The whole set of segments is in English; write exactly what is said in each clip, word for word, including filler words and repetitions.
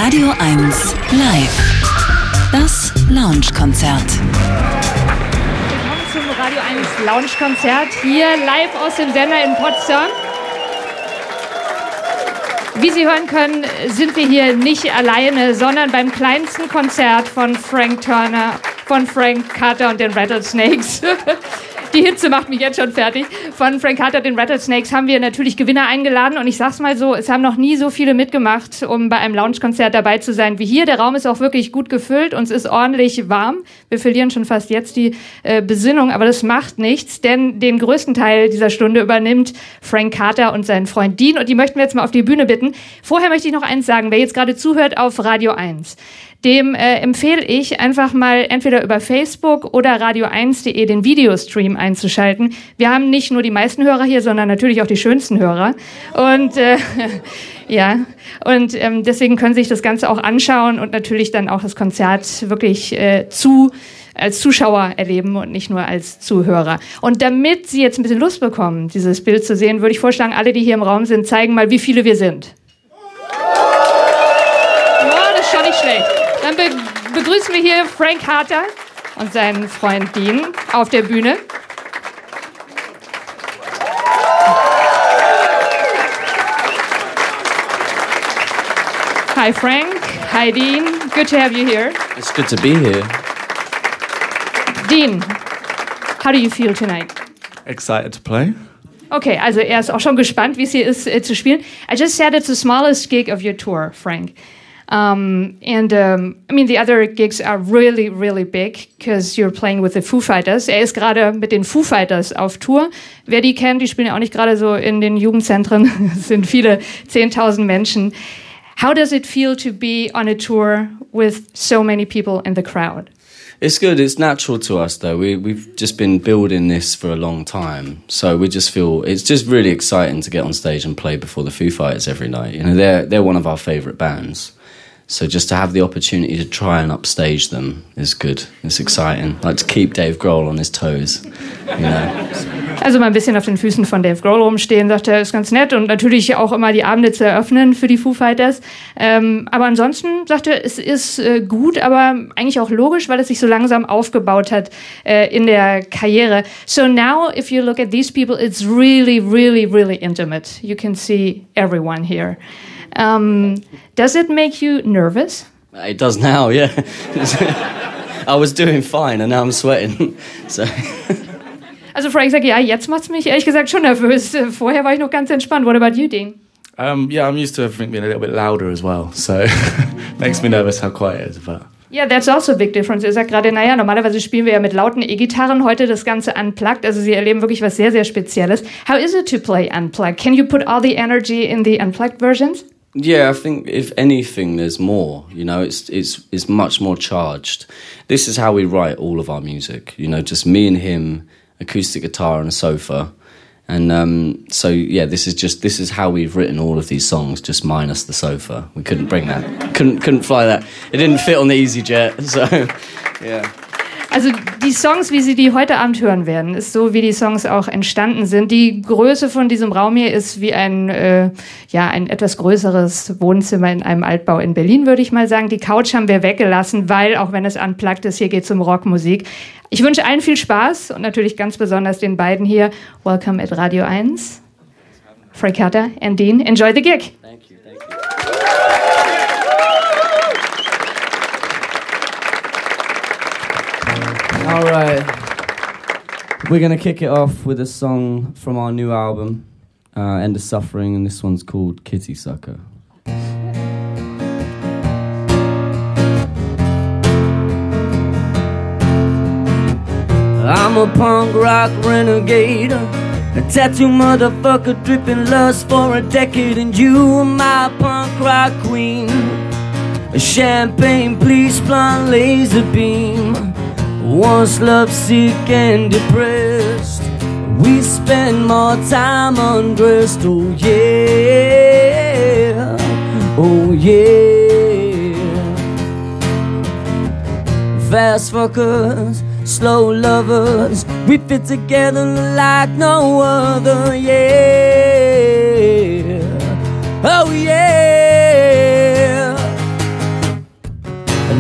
Radio eins Live. Das Lounge-Konzert. Willkommen zum Radio eins Lounge-Konzert. Hier live aus dem Sender in Potsdam. Wie Sie hören können, sind wir hier nicht alleine, sondern beim kleinsten Konzert von Frank Turner, von Frank Carter und den Rattlesnakes. Die Hitze macht mich jetzt schon fertig. Von Frank Carter, den Rattlesnakes, haben wir natürlich Gewinner eingeladen. Und ich sag's mal so, es haben noch nie so viele mitgemacht, um bei einem Lounge-Konzert dabei zu sein wie hier. Der Raum ist auch wirklich gut gefüllt und es ist ordentlich warm. Wir verlieren schon fast jetzt die äh, Besinnung, aber das macht nichts, denn den größten Teil dieser Stunde übernimmt Frank Carter und sein Freund Dean. Und die möchten wir jetzt mal auf die Bühne bitten. Vorher möchte ich noch eins sagen, wer jetzt gerade zuhört auf Radio eins. Dem äh, empfehle ich, einfach mal entweder über Facebook oder radio eins punkt de den Videostream einzuschalten. Wir haben nicht nur die meisten Hörer hier, sondern natürlich auch die schönsten Hörer. Und äh, ja, und ähm, deswegen können Sie sich das Ganze auch anschauen und natürlich dann auch das Konzert wirklich äh, zu als Zuschauer erleben und nicht nur als Zuhörer. Und damit Sie jetzt ein bisschen Lust bekommen, dieses Bild zu sehen, würde ich vorschlagen, alle, die hier im Raum sind, zeigen mal, wie viele wir sind. Oh, das ist schon nicht schlecht. Dann be- begrüßen wir hier Frank Carter und seinen Freund Dean auf der Bühne. Hi Frank, hi Dean, good to have you here. It's good to be here. Dean, how do you feel tonight? Excited to play. Okay, also er ist auch schon gespannt, wie es hier ist äh, zu spielen. I just said it's the smallest gig of your tour, Frank. Um, and, um, I mean, the other gigs are really, really big, because you're playing with the Foo Fighters. Er ist gerade mit den Foo Fighters auf Tour. Wer die kennt, die spielen ja auch nicht gerade so in den Jugendzentren. Es sind viele zehntausend Menschen. How does it feel to be on a tour with so many people in the crowd? It's good. It's natural to us, though. We, we've just been building this for a long time. So we just feel it's just really exciting to get on stage and play before the Foo Fighters every night. You know, they're, they're one of our favourite bands. So just to have the opportunity to try and upstage them is good. It's exciting. Like to keep Dave Grohl on his toes, you know. Also mal ein bisschen auf den Füßen von Dave Grohl rumstehen, sagt er, ist ganz nett. Und natürlich auch immer die Abende zu eröffnen für die Foo Fighters. Ähm, aber ansonsten, sagt er, es ist äh, gut, aber eigentlich auch logisch, weil es sich so langsam aufgebaut hat äh, in der Karriere. So now, if you look at these people, it's really, really, really intimate. You can see everyone here. Um, does it make you nervous? It does now, yeah. I was doing fine and now I'm sweating. So. Also Frank sagt, ja, jetzt macht's mich ehrlich gesagt schon nervös. Vorher war ich noch ganz entspannt. What about you, Dean? Um, yeah, I'm used to everything being a little bit louder as well, so makes me nervous how quiet it is. But Yeah, that's also a big difference. Er sagt gerade, naja, normalerweise spielen wir ja mit lauten E-Gitarren, heute das Ganze unplugged, also Sie erleben wirklich was sehr, sehr Spezielles. How is it to play unplugged? Can you put all the energy in the unplugged versions? Yeah, I think if anything, there's more. You know, it's it's it's much more charged. This is how we write all of our music. You know, just me and him, acoustic guitar and a sofa, and um, so yeah, this is just this is how we've written all of these songs, just minus the sofa. We couldn't bring that, couldn't couldn't fly that. It didn't fit on the EasyJet. So yeah. Also die Songs, wie Sie die heute Abend hören werden, ist so, wie die Songs auch entstanden sind. Die Größe von diesem Raum hier ist wie ein, äh, ja, ein etwas größeres Wohnzimmer in einem Altbau in Berlin, würde ich mal sagen. Die Couch haben wir weggelassen, weil, auch wenn es unplugged ist, hier geht es um Rockmusik. Ich wünsche allen viel Spaß und natürlich ganz besonders den beiden hier. Welcome at Radio eins. Frank Carter and Dean, enjoy the gig. Thank you, thank you. All right, we're gonna kick it off with a song from our new album, uh, End of Suffering, and this one's called Kitty Sucker. I'm a punk rock renegade, a tattoo motherfucker dripping lust for a decade, and you are my punk rock queen, a champagne please blonde laser beam. Once lovesick and depressed, we spend more time undressed. Oh yeah, oh yeah. Fast fuckers, slow lovers, we fit together like no other. Yeah, oh yeah.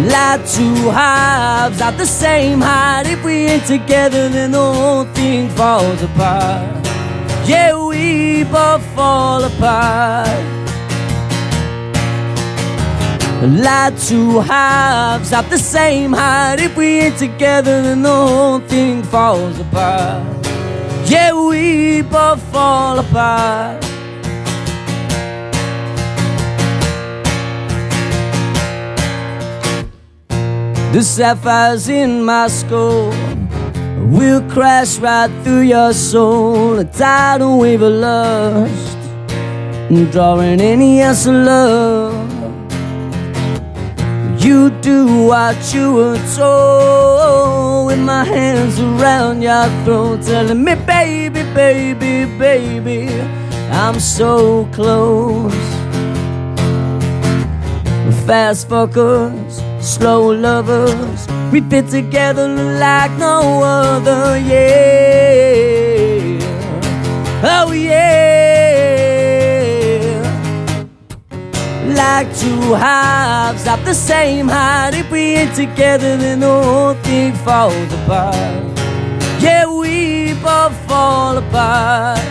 Like two halves at the same height. If we ain't together, then the whole thing falls apart. Yeah, we both fall apart. Like two halves at the same height. If we ain't together, then the whole thing falls apart. Yeah, we both fall apart. The sapphires in my skull will crash right through your soul. A tidal wave of lust, drawing any ounce of love. You do what you were told, with my hands around your throat, telling me, baby, baby, baby, I'm so close. Fast fuckers, slow lovers, we fit together like no other, yeah. Oh yeah. Like two halves of the same height. If we ain't together, then the whole thing falls apart. Yeah, we both fall apart.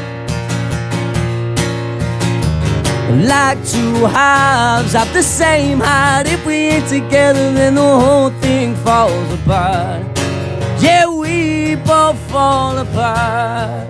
Like two halves of the same height. If we ain't together, then the whole thing falls apart. Yeah, we both fall apart.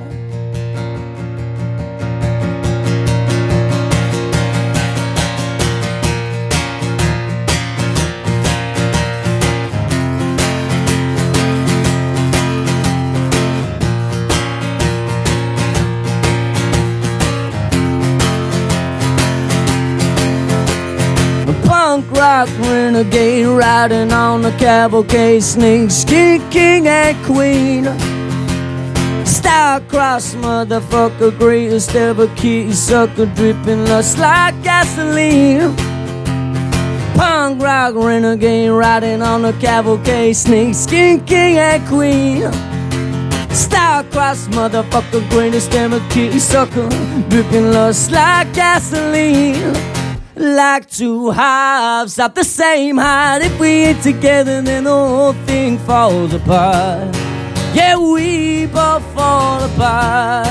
Punk rock renegade riding on the cavalcade, snake skin king and queen. Star-crossed motherfucker, greatest ever key sucker, dripping lust like gasoline. Punk rock renegade riding on the cavalcade, snake skin king and queen. Star-crossed motherfucker, greatest ever key sucker, dripping lust like gasoline. Like two halves of the same height. If we ain't together, then the whole thing falls apart. Yeah, we both fall apart.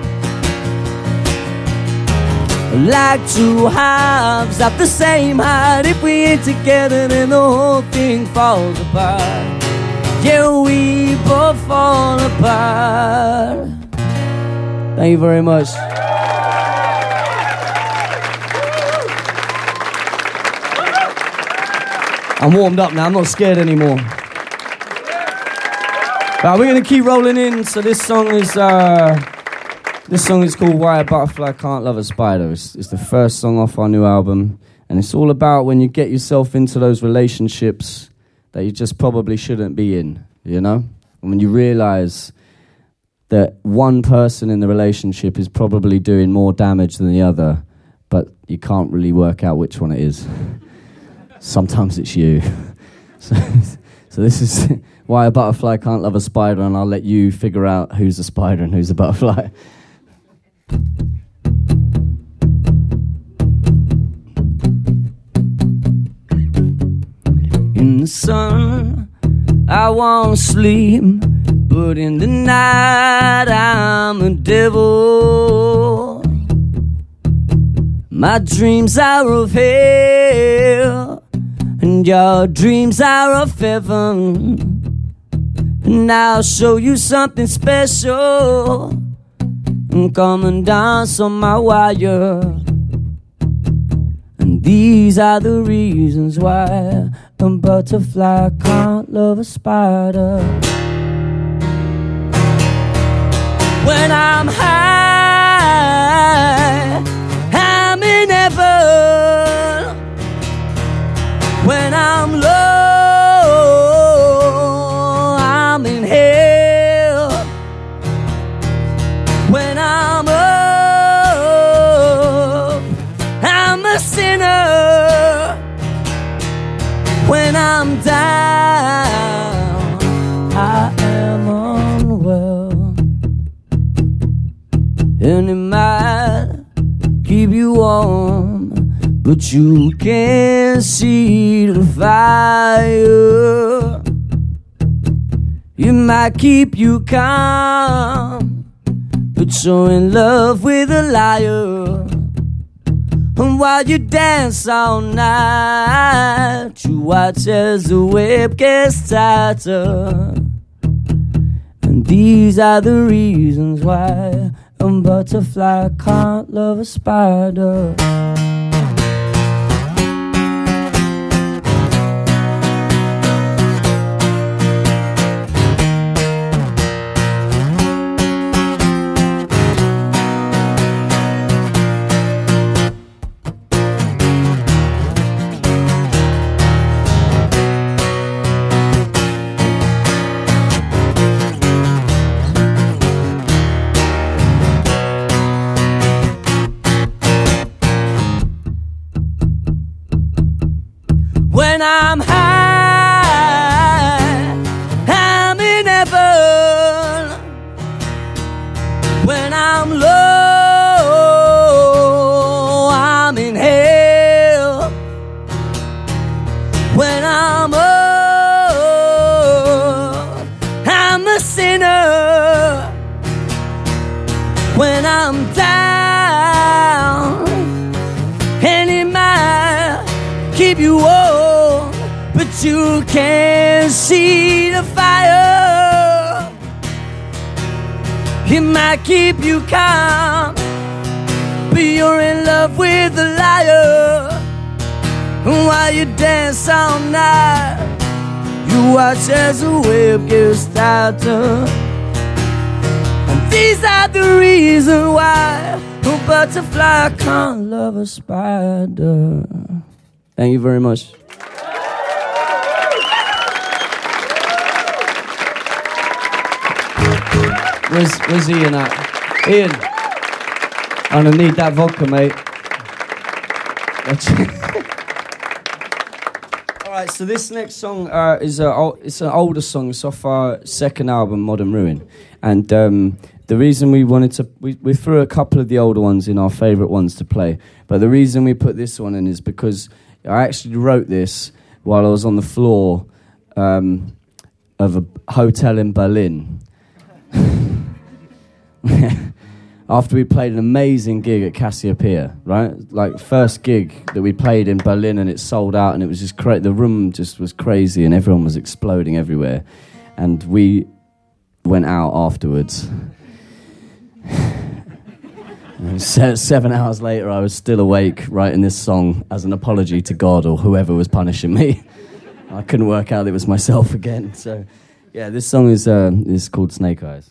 Like two halves of the same height. If we ain't together, then the whole thing falls apart. Yeah, we both fall apart. Thank you very much. I'm warmed up now, I'm not scared anymore. Right, we're gonna keep rolling in. So this song is uh, this song is called Why a Butterfly Can't Love a Spider. It's, it's the first song off our new album, and it's all about when you get yourself into those relationships that you just probably shouldn't be in, you know? And when you realise that one person in the relationship is probably doing more damage than the other, but you can't really work out which one it is. Sometimes it's you. so, so this is Why a Butterfly Can't Love a Spider, and I'll let you figure out who's a spider and who's a butterfly. In the sun, I won't sleep, but in the night, I'm a devil. My dreams are of hell, and your dreams are of heaven. And I'll show you something special, and come and dance on my wire. And these are the reasons why a butterfly can't love a spider. When I'm high, I'm in heaven. When I'm low, I'm in hell. When I'm up, I'm a sinner. When I'm down, I am unwell. but you can't see the fire. It might keep you calm, but you're in love with a liar. And while you dance all night, you watch as the web gets tighter. And these are the reasons why a butterfly can't love a spider. When I'm high, I'm in heaven. When I'm low, I'm in hell. When I'm up, I'm a sinner. When I'm down, and it might keep you warm, but you can't see the fire. It might keep you calm, but you're in love with a liar. And while you dance all night, you watch as the web gets tighter. And these are the reasons why a butterfly can't love a spider. Thank you very much. Where's, where's Ian at? Ian, I'm gonna need that vodka, mate. All right, so this next song uh, is a, it's an older song. It's off our second album, Modern Ruin, and um, the reason we wanted to we, we threw a couple of the older ones in, our favourite ones to play, but the reason we put this one in is because I actually wrote this while I was on the floor um, of a hotel in Berlin. After we played an amazing gig at Cassiopeia, right? Like, first gig that we played in Berlin, and it sold out, and it was just crazy. The room just was crazy, and everyone was exploding everywhere. And we went out afterwards. Seven hours later, I was still awake writing this song as an apology to God or whoever was punishing me. I couldn't work out it was myself again. So, yeah, this song is uh, is called Snake Eyes.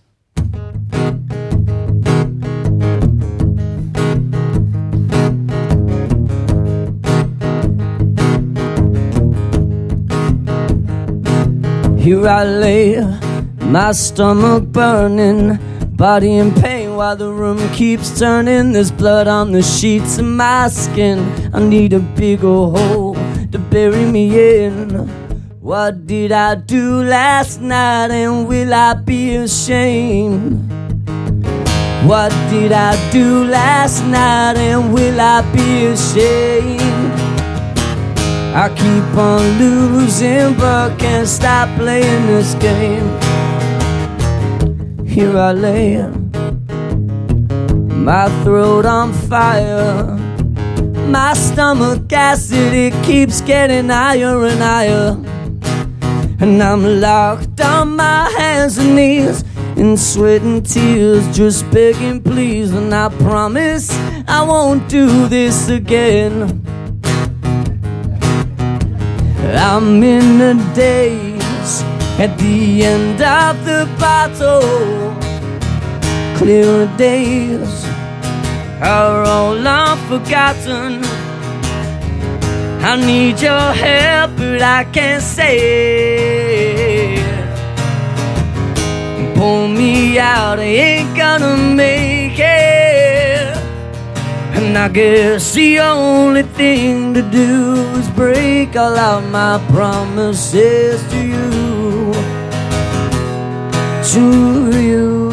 Here I lay, my stomach burning, body in pain while the room keeps turning. There's blood on the sheets of my skin. I need a bigger hole to bury me in. What did I do last night, and will I be ashamed? What did I do last night, and will I be ashamed? I keep on losing but can't stop playing this game. Here I lay, my throat on fire, my stomach acid, it keeps getting higher and higher. And I'm locked on my hands and knees in sweat and tears, just begging please. And I promise I won't do this again. I'm in the daze at the end of the bottle. Clear days are all unforgotten. I need your help, but I can't say it. Pull me out, I ain't gonna make it. And I guess the only thing to do is break all of my promises to you, to you.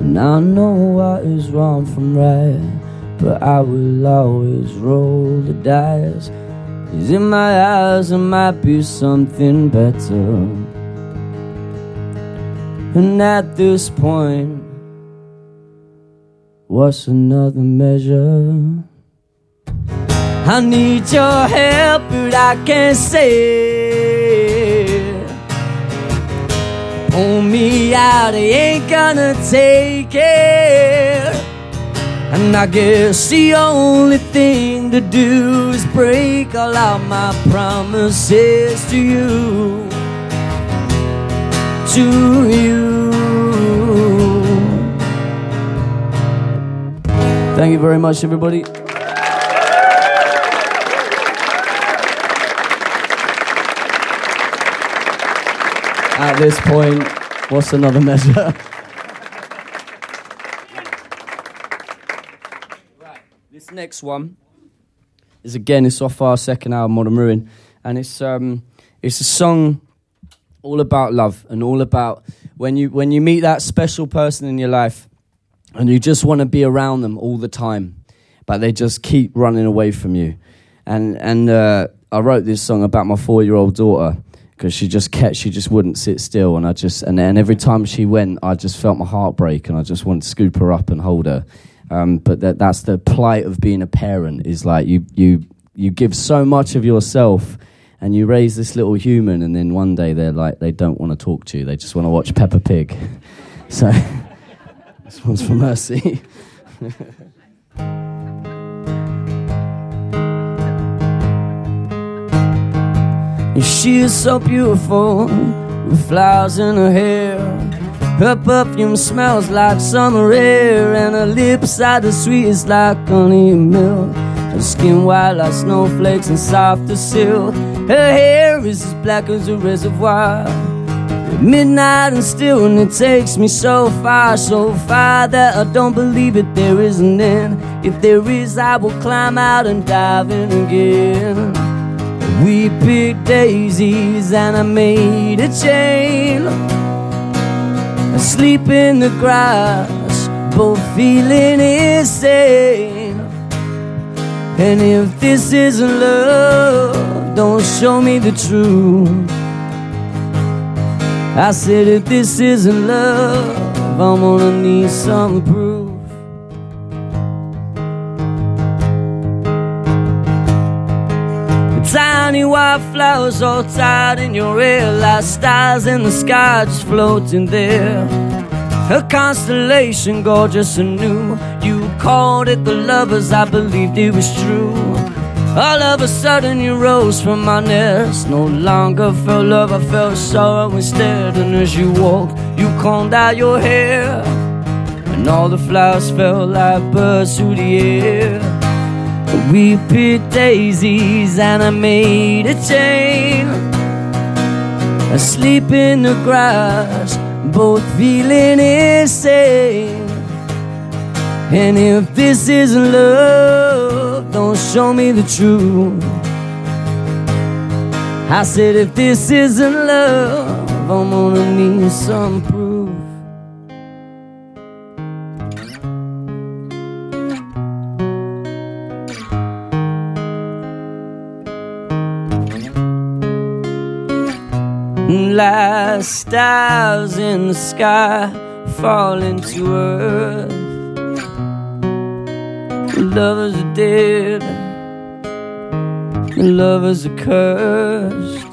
And I know what is wrong from right, but I will always roll the dice. 'Cause in my eyes there might be something better. And at this point, what's another measure? I need your help, but I can't say it. Pull me out, I ain't gonna take it. And I guess the only thing to do is break all of my promises to you. To you. Thank you very much, everybody. At this point, what's another measure? Right, this next one is again, it's off our second album, Modern Ruin, and it's um, it's a song all about love and all about when you when you meet that special person in your life, and you just want to be around them all the time, but they just keep running away from you. And and uh, I wrote this song about my four-year-old daughter. Because she just kept, she just wouldn't sit still, and I just, and then every time she went, I just felt my heart break, and I just wanted to scoop her up and hold her. Um, but that, that's the plight of being a parent. Is like you, you, you give so much of yourself, and you raise this little human, and then one day they're like, they don't want to talk to you. They just want to watch Peppa Pig. So this one's for Mercy. She is so beautiful, with flowers in her hair. Her perfume smells like summer air, and her lips are the sweetest like honey and milk. Her skin white like snowflakes and soft as silk. Her hair is as black as a reservoir. At midnight and still, and it takes me so far, so far that I don't believe it, there is an end. If there is, I will climb out and dive in again. We picked daisies and I made a chain. Asleep in the grass, both feeling insane. And if this isn't love, don't show me the truth. I said if this isn't love, I'm gonna need some proof. Tiny white flowers all tied in your hair, like stars in the sky just floating there. A constellation gorgeous and new. You called it the lovers, I believed it was true. All of a sudden you rose from my nest. No longer felt love, I felt sorrow instead. And as you walked, you combed out your hair, and all the flowers felt like birds through the air. We picked daisies and I made a chain. Asleep in the grass, both feeling insane. And if this isn't love, don't show me the truth. I said if this isn't love, I'm gonna need some proof. Like stars in the sky falling to earth. The lovers are dead, the lovers are cursed.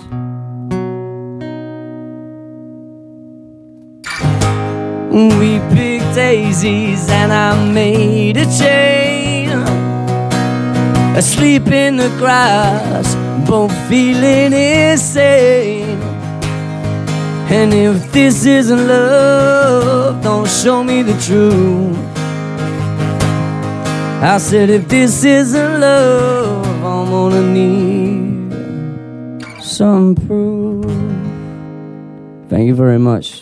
We picked daisies and I made a chain. Asleep in the grass, both feeling insane. And if this isn't love, don't show me the truth. I said if this isn't love, I'm gonna need some proof. Thank you very much.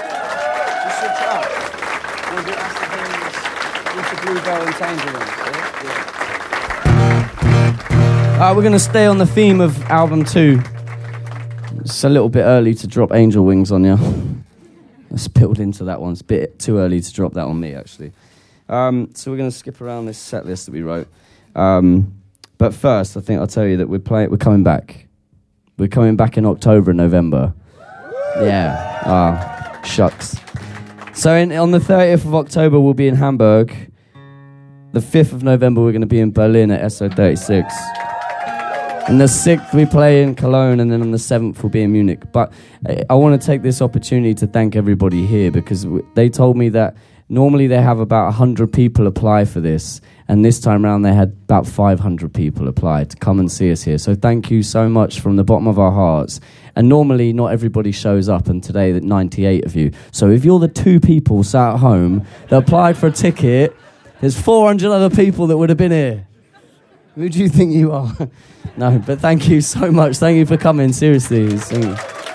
Uh, we're going to stay on the theme of album two. It's a little bit early to drop Angel Wings on you. Let's build into that one. It's a bit too early to drop that on me, actually. Um, so we're going to skip around this set list that we wrote. Um, but first, I think I'll tell you that we're playing. We're coming back. We're coming back in October and November. Yeah. Ah, shucks. So in, on the thirtieth of October, we'll be in Hamburg. The fifth of November, we're going to be in Berlin at S O thirty-six. And the sixth, we play in Cologne, and then on the seventh, we'll be in Munich. But I, I want to take this opportunity to thank everybody here, because w- they told me that normally they have about one hundred people apply for this, and this time around they had about five hundred people apply to come and see us here. So thank you so much from the bottom of our hearts. And normally not everybody shows up, and today that ninety-eight of you. So if you're the two people sat at home that applied for a ticket, there's four hundred other people that would have been here. Who do you think you are? No, but thank you so much. Thank you for coming, seriously. Do you want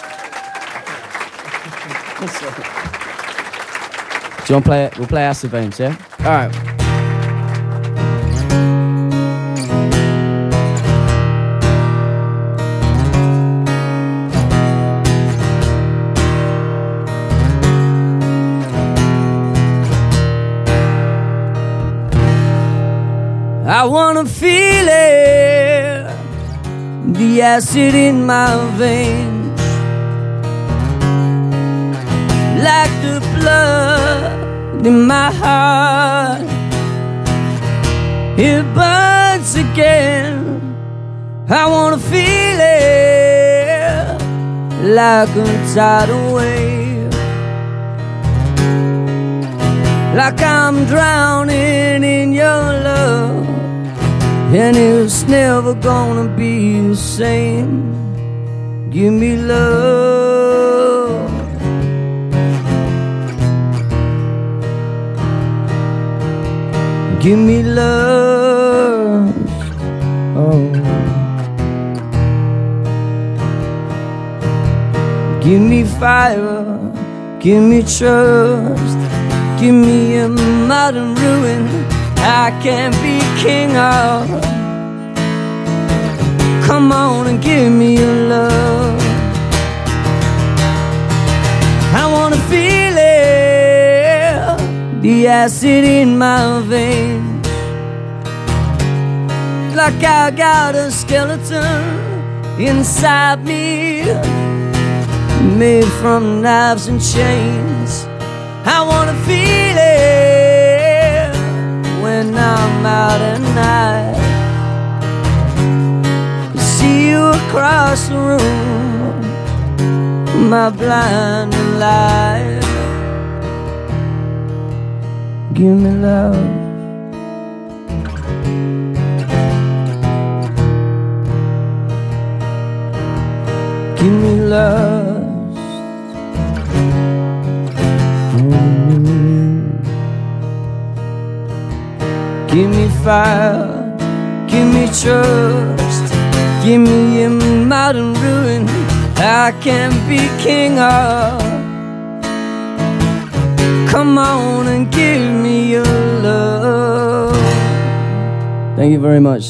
to play it? We'll play Acid Veins, yeah? All right. I wanna feel it, the acid in my veins, like the blood in my heart. It burns again. I wanna feel it, like a tidal wave, like I'm drowning in your love. And it's never gonna be the same. Give me love. Give me love. Oh. Give me fire. Give me trust. Give me a modern ruin I can't be king of. Come on and give me your love. I wanna feel it, the acid in my veins, like I got a skeleton inside me, made from knives and chains. I wanna feel it when I'm out at night, see you across the room, my blinding light. Give me love. Give me love. Give me fire, give me trust, give me a modern ruin I can't be king of. Come on and give me your love. Thank you very much.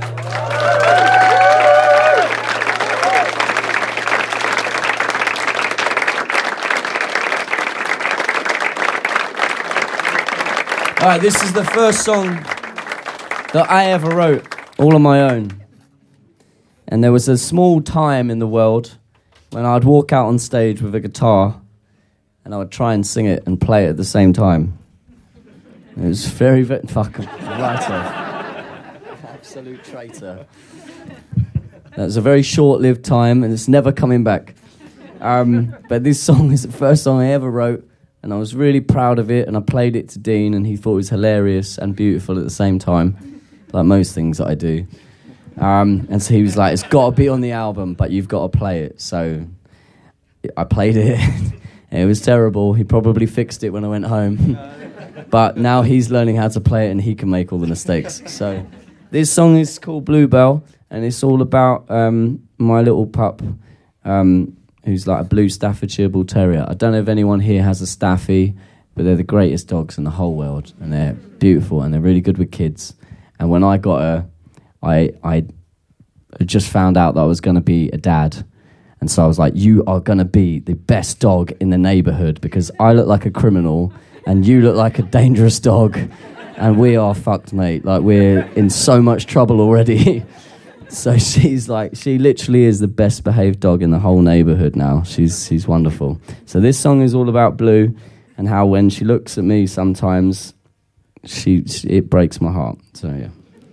All right, this is the first song that I ever wrote, all on my own. And there was a small time in the world when I'd walk out on stage with a guitar and I would try and sing it and play it at the same time. It was very, very... Fuck, writer. Absolute traitor. That was a very short-lived time and it's never coming back. Um, but this song is the first song I ever wrote. And I was really proud of it, and I played it to Dean, and he thought it was hilarious and beautiful at the same time, like most things that I do. Um, and so he was like, it's got to be on the album, but you've got to play it. So I played it, and it was terrible. He probably fixed it when I went home. But now he's learning how to play it, and he can make all the mistakes. So this song is called Bluebell, and it's all about um, my little pup, um, who's like a blue Staffordshire Bull Terrier. I don't know if anyone here has a Staffy, but they're the greatest dogs in the whole world, and they're beautiful, and they're really good with kids. And when I got her, I I just found out that I was going to be a dad, And so I was like, you are going to be the best dog in the neighborhood because I look like a criminal and you look like a dangerous dog. And we are fucked, mate. Like, we're in so much trouble already. So she's like, she literally is the best behaved dog in the whole neighborhood now. She's she's wonderful. So this song is all about Blue and how when she looks at me sometimes, she, she it breaks my heart. So, yeah.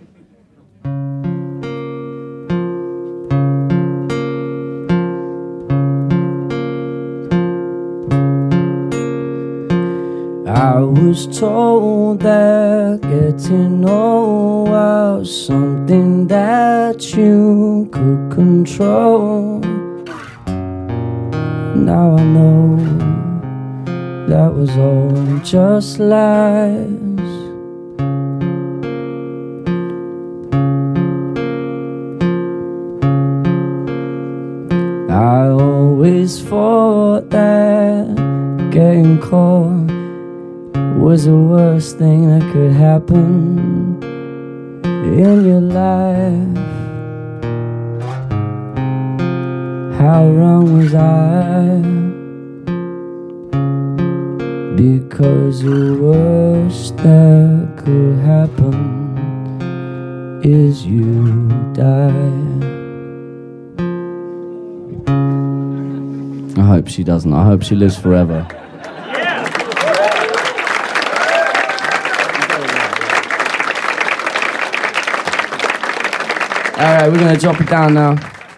I was told that getting old was something that you could control. Now I know that was all just lies. I always thought that getting caught was the worst thing that could happen in your life. How wrong was I? Because the worst that could happen is you die. I hope she doesn't. I hope she lives forever. Alright, we're going to drop it down now.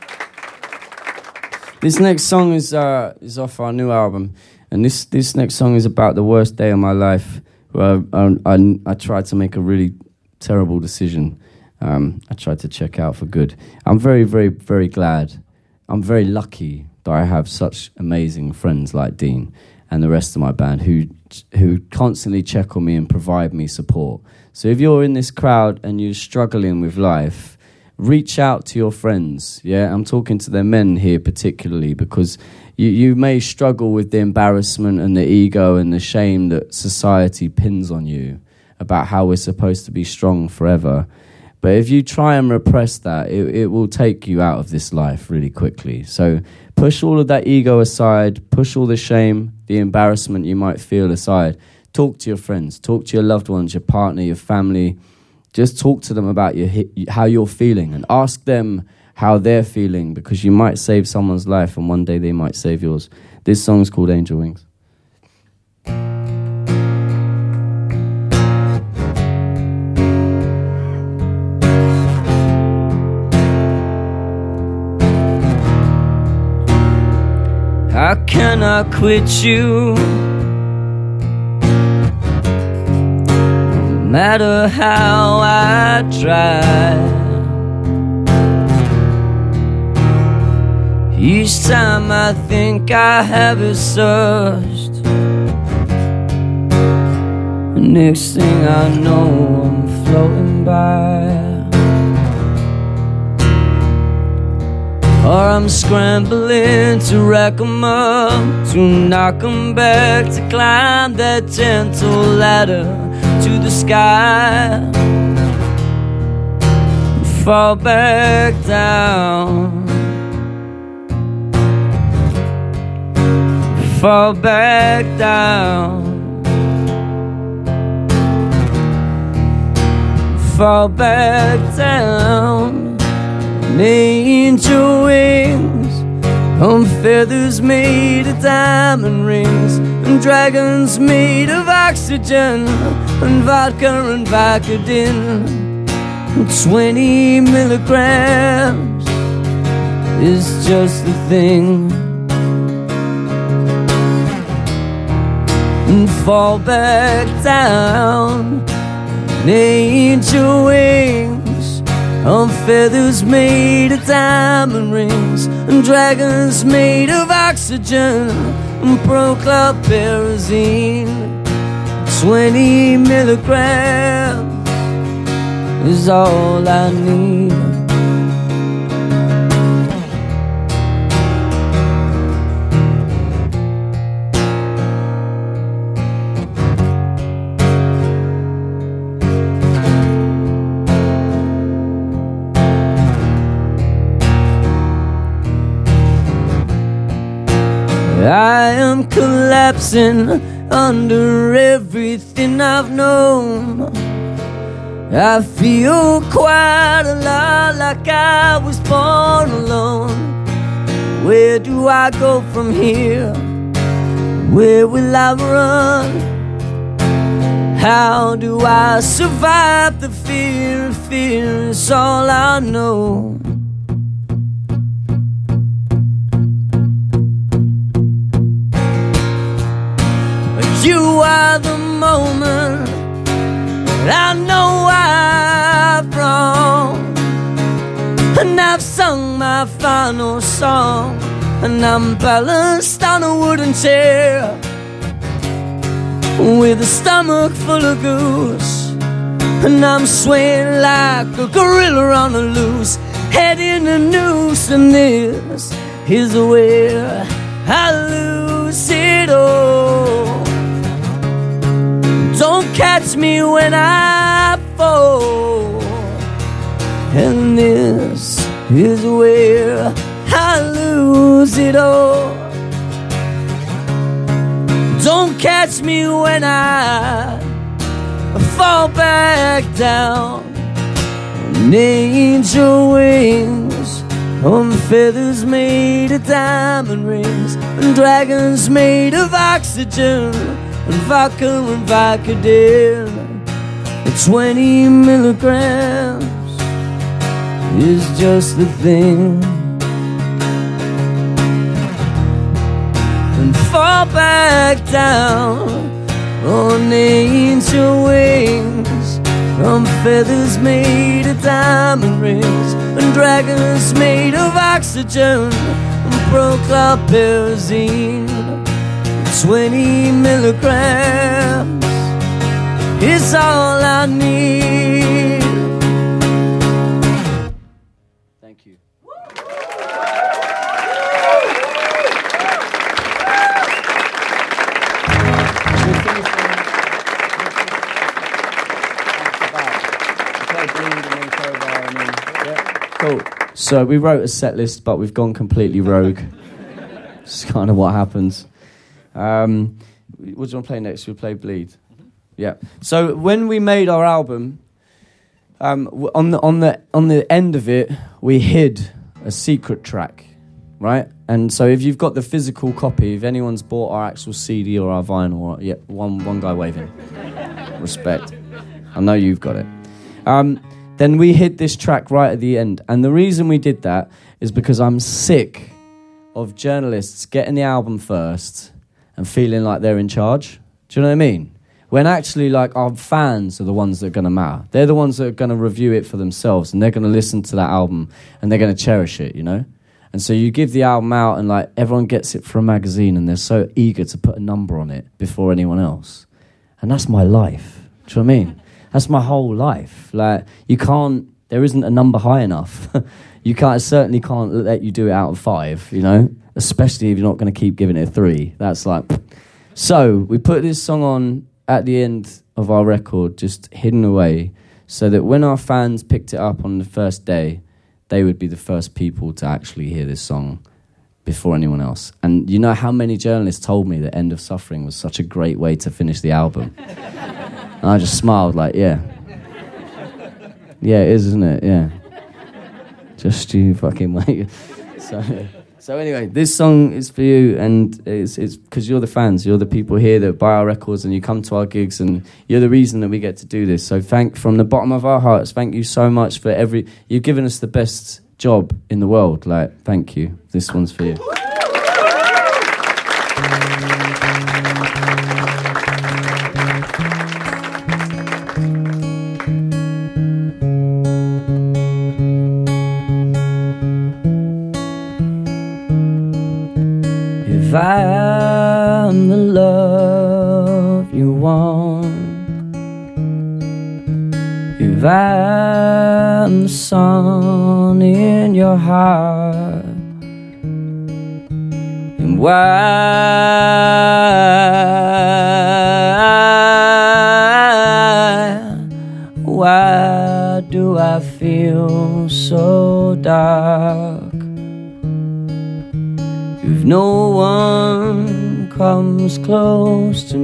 This next song is uh, is off our new album. And this, this next song is about the worst day of my life. Where I, I, I tried to make a really terrible decision. Um, I tried to check out for good. I'm very, very, very glad. I'm very lucky that I have such amazing friends like Dean and the rest of my band who who constantly check on me and provide me support. So if you're in this crowd and you're struggling with life, reach out to your friends. Yeah, I'm talking to the men here particularly because you, you may struggle with the embarrassment and the ego and the shame that society pins on you about how we're supposed to be strong forever. But if you try and repress that, it, it will take you out of this life really quickly. So push all of that ego aside, push all the shame, the embarrassment you might feel aside. Talk to your friends, talk to your loved ones, your partner, your family. Just talk to them about your, how you're feeling and ask them how they're feeling because you might save someone's life and one day they might save yours. This song's called Angel Wings. I cannot quit you, no matter how I try. Each time I think I have it searched, the next thing I know I'm floating by. Or I'm scrambling to rack 'em up, to knock 'em back, to climb that gentle ladder to the sky, and fall back down, fall back down, fall back down. Angel wings on feathers made of diamond rings, and dragons made of oxygen and vodka and Vicodin. Twenty milligrams is just the thing. And fall back down. Angel wings on feathers made of diamond rings, and dragons made of oxygen and prochlorperazine. Twenty milligrams is all I need. collapsing under everything I've known. I feel quite a lot like I was born alone. Where do I go from here? Where will I run? How do I survive the fear? Fear is all I know. You are the moment I know I've wrong, and I've sung my final song, and I'm balanced on a wooden chair with a stomach full of goose, and I'm swaying like a gorilla on the loose, head in a noose, and this is where I lose it all. Don't catch me when I fall, and this is where I lose it all. Don't catch me when I fall back down on angel wings, on feathers made of diamond rings, and dragons made of oxygen, and vodka and Vicodin. Twenty milligrams is just the thing. And fall back down on angel wings, on feathers made of diamond rings, and dragons made of oxygen, and prochlorperazine. Twenty milligrams is all I need. Thank you. Cool. So we wrote a set list, but we've gone completely rogue. It's kind of what happens. Um, what do you want to play next? We'll play Bleed. Yeah. So when we made our album, um, on the on the on the end of it, we hid a secret track, right? And so if you've got the physical copy, if anyone's bought our actual C D or our vinyl, or, yeah, one one guy waving, respect. I know you've got it. Um, then we hid this track right at the end, and the reason we did that is because I'm sick of journalists getting the album first and feeling like they're in charge. Do you know what I mean? When actually, like, our fans are the ones that are going to matter. They're the ones that are going to review it for themselves, and they're going to listen to that album, and they're going to cherish it, you know? And so you give the album out, and, like, everyone gets it for a magazine, and they're so eager to put a number on it before anyone else. And that's my life. Do you know what I mean? That's my whole life. Like, you can't, there isn't a number high enough. You can't, I certainly can't let you do it out of five, you know? Especially if you're not going to keep giving it a three. That's like... So, we put this song on at the end of our record, just hidden away, so that when our fans picked it up on the first day, they would be the first people to actually hear this song before anyone else. And you know how many journalists told me that End of Suffering was such a great way to finish the album? And I just smiled like, yeah. Yeah, it is, isn't it? Yeah. Just you fucking wait. So... So anyway, this song is for you, and it's it's because you're the fans, you're the people here that buy our records, and you come to our gigs, and you're the reason that we get to do this. So thank, from the bottom of our hearts, thank you so much for every, you've given us the best job in the world. Like, thank you. This one's for you. If I'm the love you want, if I'm the sun in your heart, then why, why do I feel so dark? If no one comes close to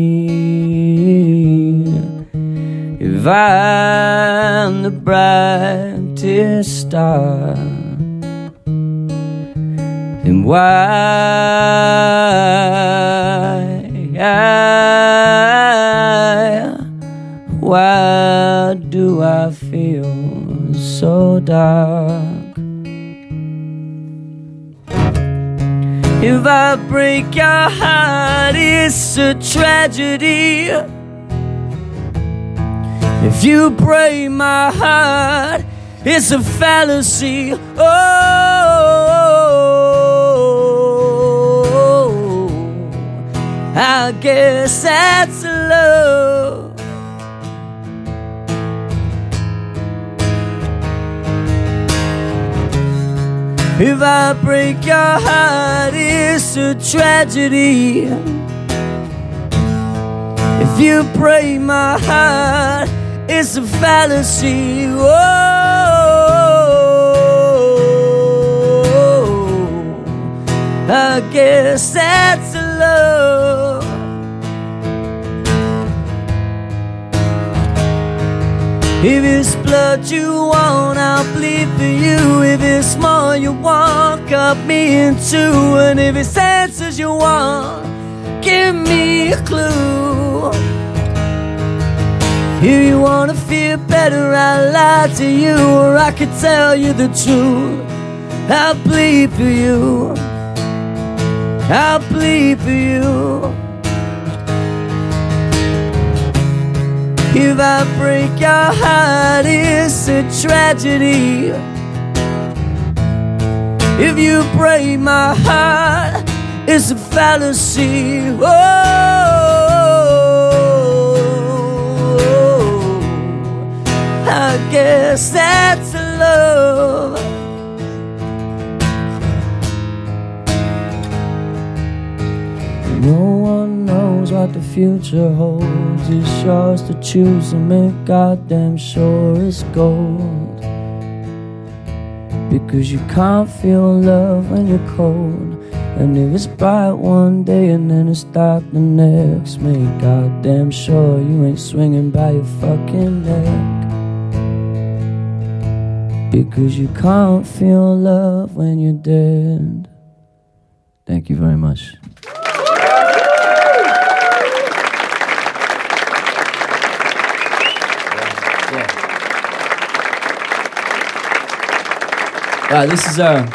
me, if I'm the brightest star, then why, why do I feel so dark? If I break your heart, it's a tragedy. If you break my heart, it's a fallacy. Oh, I guess that's love. If I break your heart, it's a tragedy. If you break my heart, it's a fallacy. Oh, I guess that's love. If it's blood you want, I'll bleed for you. If it's more you want, cut me in two. And if it's answers you want, give me a clue. If you wanna feel better, I'll lie to you, or I could tell you the truth. I'll bleed for you, I'll bleed for you. If I break your heart, it's a tragedy. If you break my heart, it's a fallacy. Oh, I guess that's love. No one knows what the future holds. It's yours to choose and make goddamn sure it's gold. Because you can't feel love when you're cold. And if it's bright one day and then it's dark the next, make goddamn sure you ain't swinging by your fucking neck. Because you can't feel love when you're dead. Thank you very much. Right, this is uh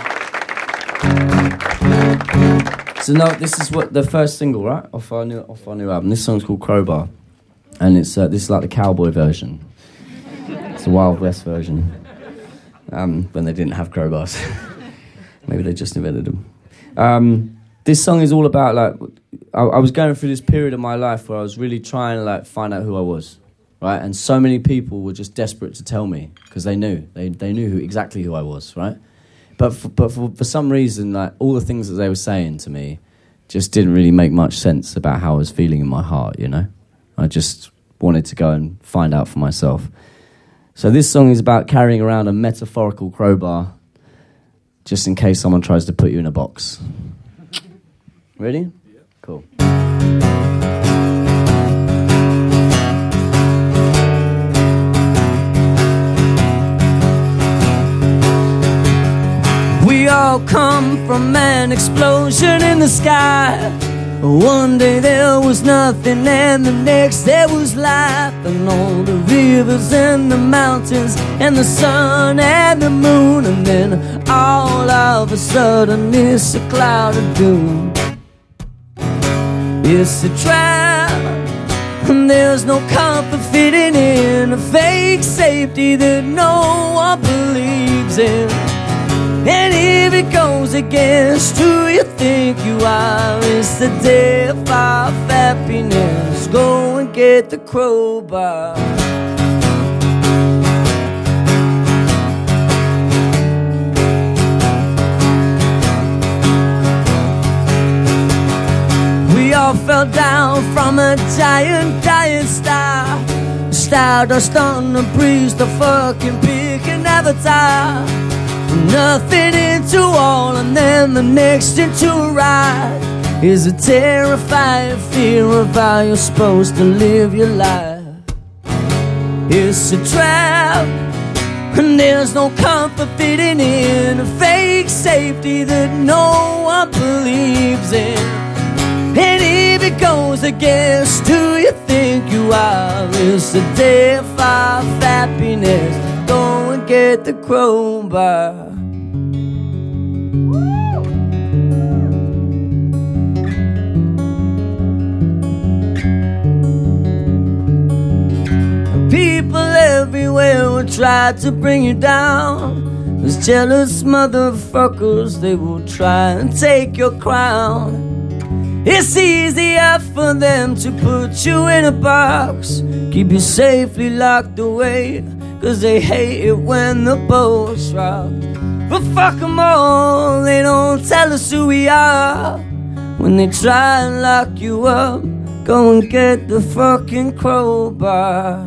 so no, this is what the first single, right, off our new off our new album. This song's called Crowbar, and it's uh, this is like the cowboy version. It's the Wild West version. Um, when they didn't have crowbars, maybe they just invented them. Um, this song is all about like I, I was going through this period of my life where I was really trying to like find out who I was, right? And so many people were just desperate to tell me because they knew they they knew who, exactly who I was, right? But for, but for, for some reason, like all the things that they were saying to me just didn't really make much sense about how I was feeling in my heart, you know? I just wanted to go and find out for myself. So this song is about carrying around a metaphorical crowbar just in case someone tries to put you in a box. Ready? Yeah. Cool. We all come from an explosion in the sky. One day there was nothing and the next there was life. And all the rivers and the mountains and the sun and the moon. And then all of a sudden it's a cloud of doom. It's a trap and there's no comfort fitting in a fake safety that no one believes in. And if it goes against who you think you are, it's the death of happiness. Go and get the crowbar. We all fell down from a giant, giant star. Stardust on the breeze, the fucking pick and avatar. Nothing into all and then the next into a ride. is a terrifying fear of how you're supposed to live your life. It's a trap, and there's no comfort fitting in a fake safety that no one believes in. And if it goes against who you think you are, it's the death of happiness. Go and get the crowbar. People everywhere will try to bring you down. Those jealous motherfuckers, they will try and take your crown. It's easier for them to put you in a box, keep you safely locked away, cause they hate it when the boat's rocked. But fuck them all, they don't tell us who we are. When they try and lock you up, go and get the fucking crowbar.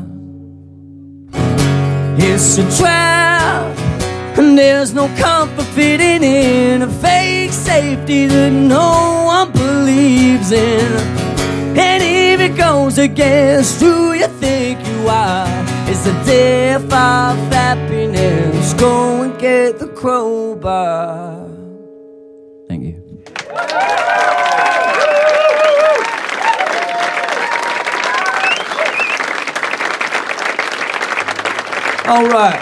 It's a trap, and there's no comfort fitting in a fake safety that no one believes in. And if it goes against who you think you are, it's the death of happiness. Go and get the crowbar. Thank you. All right.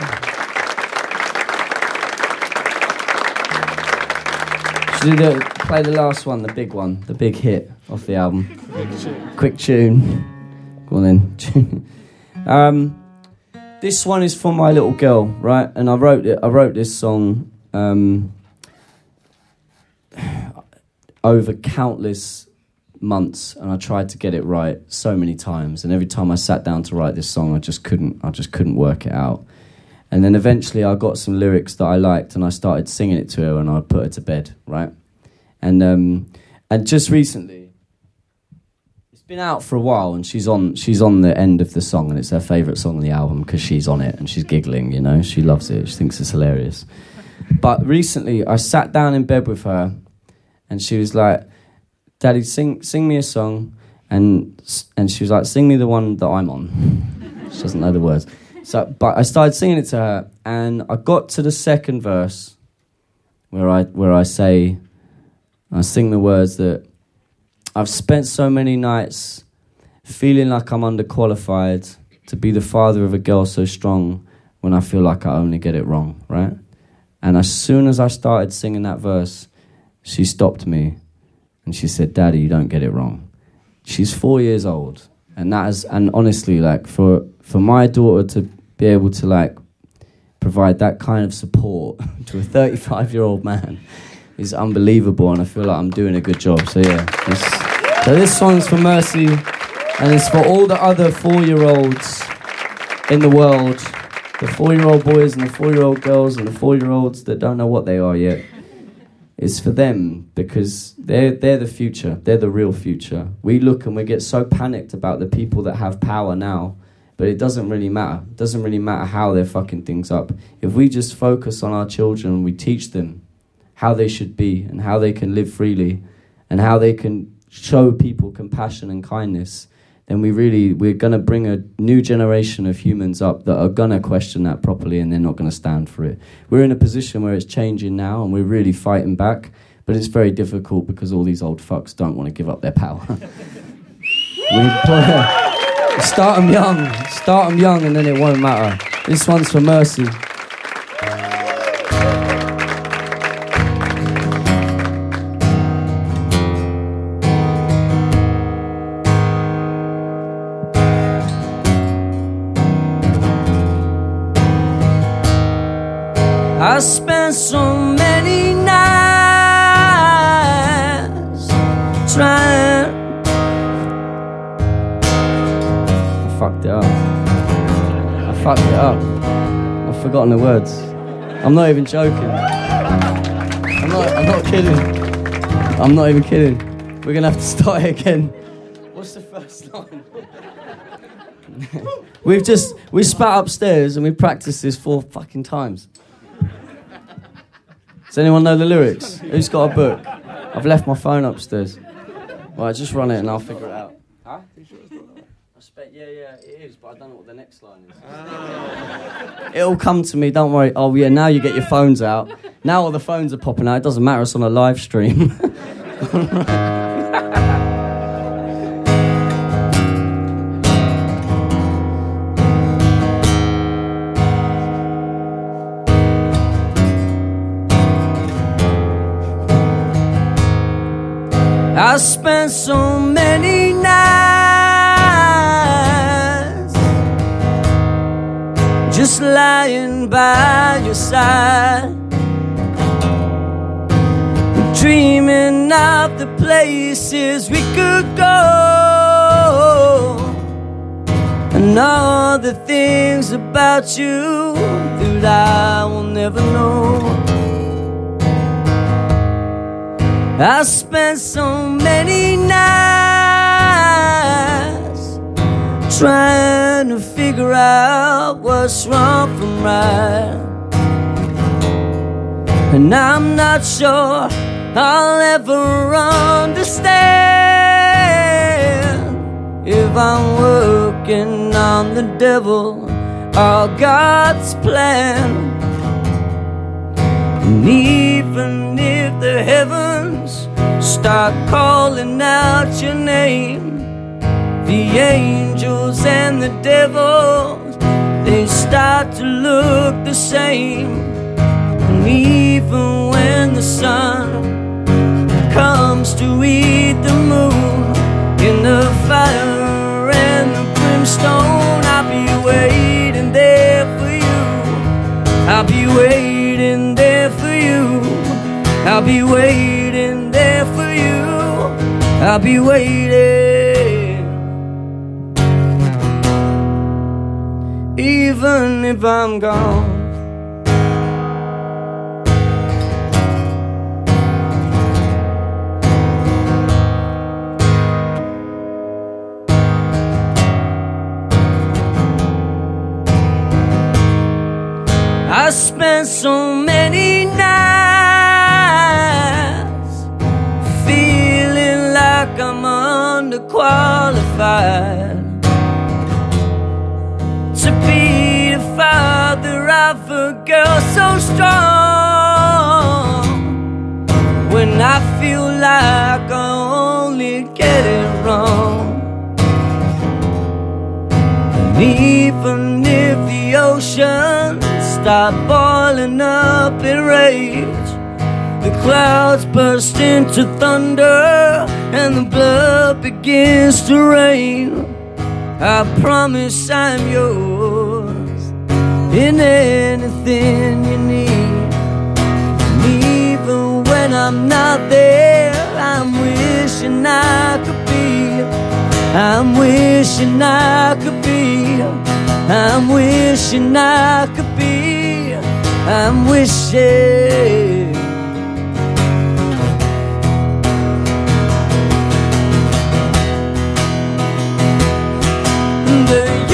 Should we do, play the last one, the big one, the big hit off the album? Quick tune. Go on then. um, this one is for my little girl, right? And I wrote it. I wrote this song um, over countless months, and I tried to get it right so many times. And every time I sat down to write this song, I just couldn't. I just couldn't work it out. And then eventually I got some lyrics that I liked, and I started singing it to her, and I put her to bed, right? And um, and just recently, it's been out for a while, and she's on she's on the end of the song, and it's her favourite song on the album because she's on it and she's giggling, you know, she loves it, she thinks it's hilarious. But recently, I sat down in bed with her, and she was like, "Daddy, sing sing me a song," and and she was like, "Sing me the one that I'm on." She doesn't know the words. So, but I started singing it to her, and I got to the second verse where I where I say, I sing the words that I've spent so many nights feeling like I'm underqualified to be the father of a girl so strong when I feel like I only get it wrong, right? And as soon as I started singing that verse, she stopped me and she said, "Daddy, you don't get it wrong." She's four years old, and that is, and honestly, like for for my daughter to be able to like provide that kind of support to a thirty-five-year-old man is unbelievable, and I feel like I'm doing a good job. So yeah, this, so this song's for Mercy, and it's for all the other four-year-olds in the world, the four-year-old boys and the four-year-old girls and the four-year-olds that don't know what they are yet. It's for them, because they're they're the future. They're the real future. We look and we get so panicked about the people that have power now, but it doesn't really matter. It doesn't really matter how they're fucking things up. If we just focus on our children, we teach them how they should be and how they can live freely and how they can show people compassion and kindness, then we really, we're going to bring a new generation of humans up that are going to question that properly, and they're not going to stand for it. We're in a position where it's changing now, and we're really fighting back, but it's very difficult because all these old fucks don't want to give up their power. we start them young, start them young, and then it won't matter. This one's for Mercy. I spent so many nights trying. I fucked it up. I fucked it up. I've forgotten the words. I'm not even joking. I'm not, I'm not kidding. I'm not even kidding. We're gonna have to start it again. What's the first line? We've just, we spat upstairs and we practiced this four fucking times. Does anyone know the lyrics? Who's got a book? I've left my phone upstairs. Right, just run it and I'll figure it out. Huh? I expect, yeah, yeah, it is, but I don't know what the next line is. Oh. It'll come to me, don't worry. Oh, yeah, now you get your phones out. Now all the phones are popping out. It doesn't matter, it's on a live stream. I spent so many nights just lying by your side, dreaming of the places we could go, and all the things about you that I will never know. I spent so many nights trying to figure out what's wrong from right, and I'm not sure I'll ever understand if I'm working on the devil or God's plan. And even if the heavens start calling out your name, the angels and the devils, they start to look the same. And even when the sun comes to eat the moon in the fire and the brimstone, I'll be waiting there for you. I'll be waiting there for you. I'll be waiting there for you. I'll be waiting. Even if I'm gone, I spent so many nights feeling like I'm underqualified to be the father of a girl so strong, when I feel like I only get it wrong. And even if the ocean start boiling up in rage, the clouds burst into thunder and the blood begins to rain, I promise I'm yours in anything you need. And even when I'm not there, I'm wishing I could be. I'm wishing I could be. I'm wishing I could be. I'm wishing. That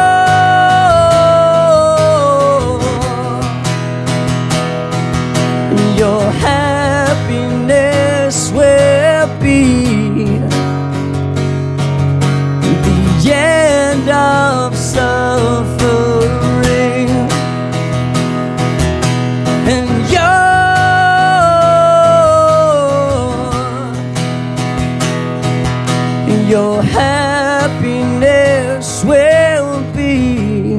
your, your happiness will be the end of suffering, and your your happiness will be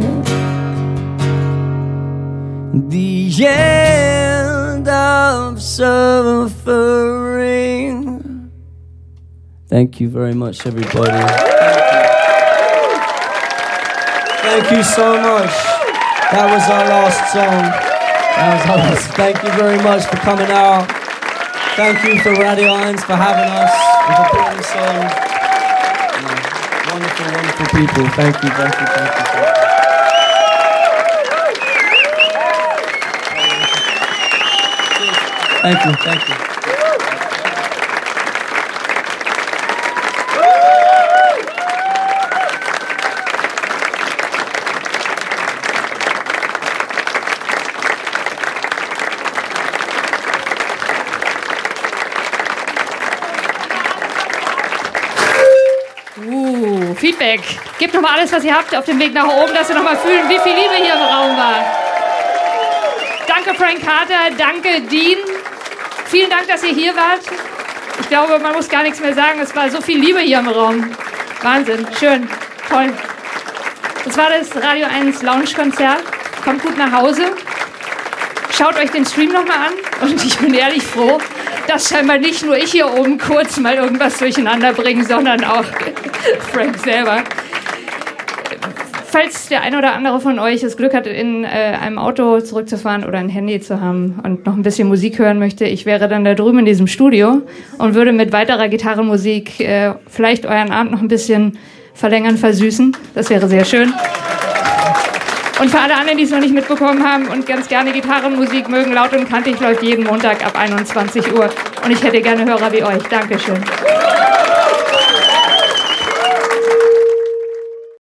the end of suffering. Thank you very much, everybody. Thank you so much. That was our last song. That was our last. Thank you very much for coming out. Thank you for Radio eins for having us and for putting this on. Wonderful, wonderful people. Thank you, thank you, thank you, thank you. Thank you, thank you. Feedback. Gebt nochmal alles, was ihr habt, auf dem Weg nach oben, dass wir nochmal fühlen, wie viel Liebe hier im Raum war. Danke Frank Carter, danke Dean. Vielen Dank, dass ihr hier wart. Ich glaube, man muss gar nichts mehr sagen. Es war so viel Liebe hier im Raum. Wahnsinn, schön, toll. Das war das Radio eins Lounge-Konzert. Kommt gut nach Hause. Schaut euch den Stream nochmal an. Und ich bin ehrlich froh, dass scheinbar nicht nur ich hier oben kurz mal irgendwas durcheinander bringe, sondern auch Frank selber. Falls der eine oder andere von euch das Glück hat, in äh, einem Auto zurückzufahren oder ein Handy zu haben und noch ein bisschen Musik hören möchte, ich wäre dann da drüben in diesem Studio und würde mit weiterer Gitarrenmusik äh, vielleicht euren Abend noch ein bisschen verlängern, versüßen. Das wäre sehr schön. Und für alle anderen, die es noch nicht mitbekommen haben und ganz gerne Gitarrenmusik mögen, laut und kantig läuft jeden Montag ab einundzwanzig Uhr. Und ich hätte gerne Hörer wie euch. Dankeschön.